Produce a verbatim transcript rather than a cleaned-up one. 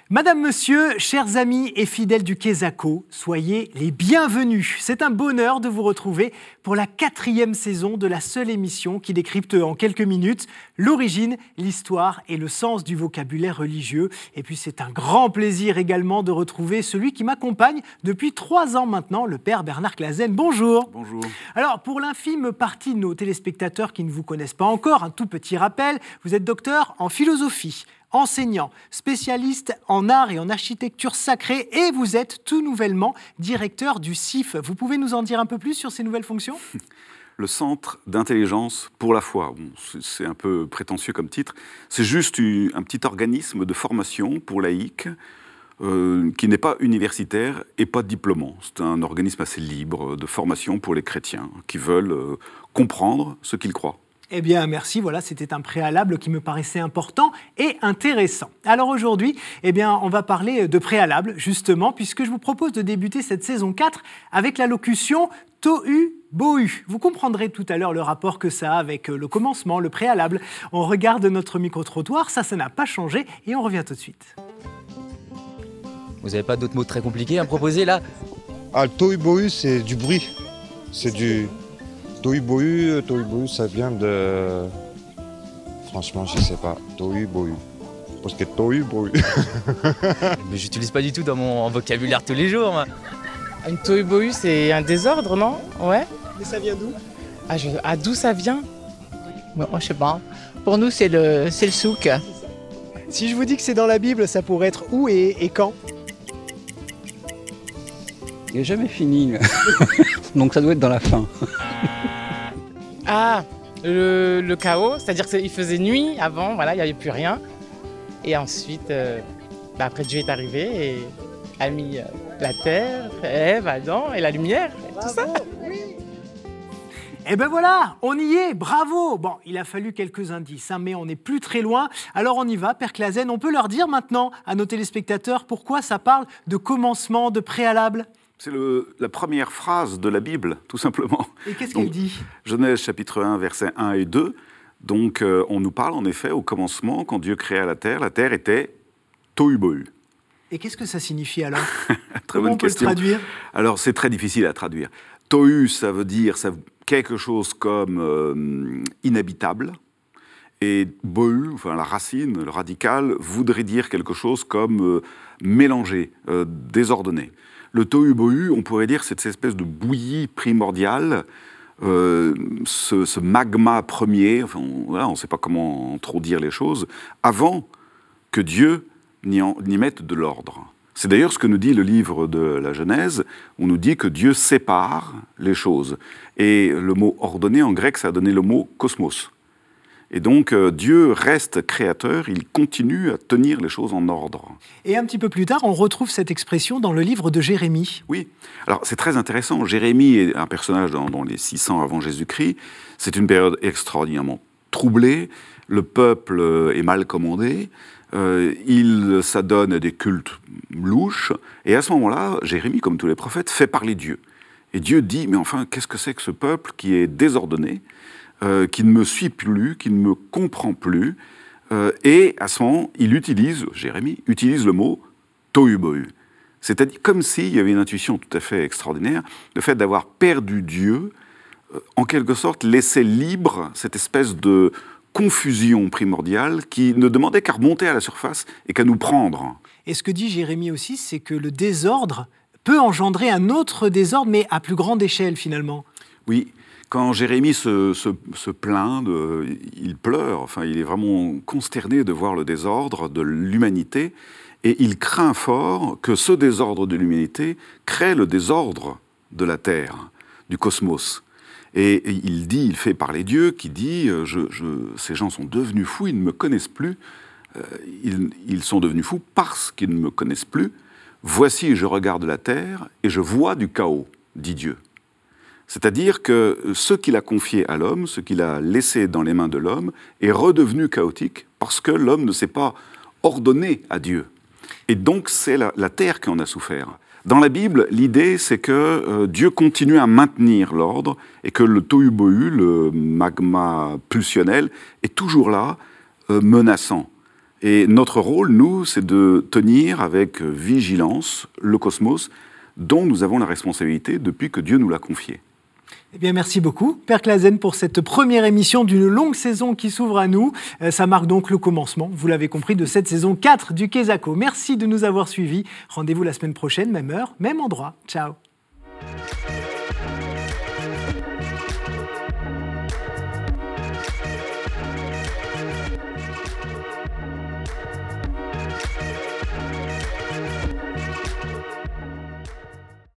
Madame, Monsieur, chers amis et fidèles du Quesaco, soyez les bienvenus. C'est un bonheur de vous retrouver pour la quatrième saison de la seule émission qui décrypte en quelques minutes l'origine, l'histoire et le sens du vocabulaire religieux. Et puis c'est un grand plaisir également de retrouver celui qui m'accompagne depuis trois ans maintenant, le Père Bernard Clasen. Bonjour. Bonjour. Alors pour l'infime partie de nos téléspectateurs qui ne vous connaissent pas encore, un tout petit rappel, vous êtes docteur en philosophie, enseignant, spécialiste en art et en architecture sacrée et vous êtes tout nouvellement directeur du C I F. Vous pouvez nous en dire un peu plus sur ces nouvelles fonctions ? Le Centre d'intelligence pour la foi. Bon, c'est un peu prétentieux comme titre. C'est juste un petit organisme de formation pour laïcs euh, qui n'est pas universitaire et pas diplômant. C'est un organisme assez libre de formation pour les chrétiens qui veulent euh, comprendre ce qu'ils croient. Eh bien, merci. Voilà, c'était un préalable qui me paraissait important et intéressant. Alors aujourd'hui, eh bien, on va parler de préalable, justement, puisque je vous propose de débuter cette saison quatre avec la locution « tohu bohu ». Vous comprendrez tout à l'heure le rapport que ça a avec le commencement, le préalable. On regarde notre micro-trottoir, ça, ça n'a pas changé et on revient tout de suite. Vous n'avez pas d'autres mots très compliqués à me proposer, là ? Ah, le tohu bohu, c'est du bruit. C'est du... Tohu bohu, tohu bohu, ça vient de... Franchement, je sais pas. Tohu bohu. Parce que tohu bohu. Mais j'utilise pas du tout dans mon vocabulaire tous les jours, moi. Un tohu bohu, c'est un désordre, non ? Ouais. Mais ça vient d'où ? Ah, je... ah, d'où ça vient ? Bon, je sais pas. Pour nous, c'est le, c'est le souk. Si je vous dis que c'est dans la Bible, ça pourrait être où et, et quand ? Il n'est jamais fini, là. Donc ça doit être dans la fin. Ah, le, le chaos, c'est-à-dire qu'il faisait nuit avant, voilà, il n'y avait plus rien. Et ensuite, euh, bah après Dieu est arrivé et a mis euh, la terre, Ève, Adam et la lumière, et tout ça. Eh ben voilà, on y est, bravo. Bon, il a fallu quelques indices, hein, mais on n'est plus très loin. Alors on y va, Père Clasen, on peut leur dire maintenant à nos téléspectateurs pourquoi ça parle de commencement, de préalable ? C'est le, la première phrase de la Bible, tout simplement. Et qu'est-ce Donc, qu'elle dit ? Genèse chapitre un, versets un et deux. Donc, euh, on nous parle en effet au commencement, quand Dieu créa la terre, la terre était tohu bohu. Et qu'est-ce que ça signifie alors ? Très Comment bonne on peut question. le traduire ? Alors, c'est très difficile à traduire. Tohu, ça veut dire ça, quelque chose comme euh, inhabitable. Et bohu, enfin la racine, le radical, voudrait dire quelque chose comme euh, mélangé, euh, désordonné. Le tohu bohu, on pourrait dire, c'est cette espèce de bouillie primordiale, euh, ce, ce magma premier, enfin, on voilà, ne sait pas comment trop dire les choses, avant que Dieu n'y, en, n'y mette de l'ordre. C'est d'ailleurs ce que nous dit le livre de la Genèse, on nous dit que Dieu sépare les choses. Et le mot ordonné, en grec, ça a donné le mot cosmos. Et donc, euh, Dieu reste créateur, il continue à tenir les choses en ordre. Et un petit peu plus tard, on retrouve cette expression dans le livre de Jérémie. Oui, alors c'est très intéressant. Jérémie est un personnage dans, dans les six cents avant Jésus-Christ. C'est une période extraordinairement troublée. Le peuple est mal commandé. Euh, il s'adonne à des cultes louches. Et à ce moment-là, Jérémie, comme tous les prophètes, fait parler Dieu. Et Dieu dit, mais enfin, qu'est-ce que c'est que ce peuple qui est désordonné ? Euh, qui ne me suit plus, qui ne me comprend plus. Euh, et à ce moment, il utilise, Jérémie, utilise le mot tohu bohu. C'est-à-dire comme s'il y avait une intuition tout à fait extraordinaire, le fait d'avoir perdu Dieu, euh, en quelque sorte laissait libre cette espèce de confusion primordiale qui ne demandait qu'à remonter à la surface et qu'à nous prendre. Et ce que dit Jérémie aussi, c'est que le désordre peut engendrer un autre désordre, mais à plus grande échelle finalement. Oui. Quand Jérémie se, se, se plaint, de, il pleure, enfin, il est vraiment consterné de voir le désordre de l'humanité, et il craint fort que ce désordre de l'humanité crée le désordre de la Terre, du cosmos. Et, et il dit, il fait parler Dieu, qui dit je, je, ces gens sont devenus fous, ils ne me connaissent plus, euh, ils, ils sont devenus fous parce qu'ils ne me connaissent plus. Voici, je regarde la Terre et je vois du chaos, dit Dieu. C'est-à-dire que ce qu'il a confié à l'homme, ce qu'il a laissé dans les mains de l'homme, est redevenu chaotique parce que l'homme ne s'est pas ordonné à Dieu. Et donc c'est la, la terre qui en a souffert. Dans la Bible, l'idée c'est que euh, Dieu continue à maintenir l'ordre et que le tohu bohu, le magma pulsionnel, est toujours là, euh, menaçant. Et notre rôle, nous, c'est de tenir avec vigilance le cosmos dont nous avons la responsabilité depuis que Dieu nous l'a confié. Eh bien, merci beaucoup, Père Clasen, pour cette première émission d'une longue saison qui s'ouvre à nous. Euh, ça marque donc le commencement, vous l'avez compris, de cette saison quatre du Quesaco. Merci de nous avoir suivis. Rendez-vous la semaine prochaine, même heure, même endroit. Ciao.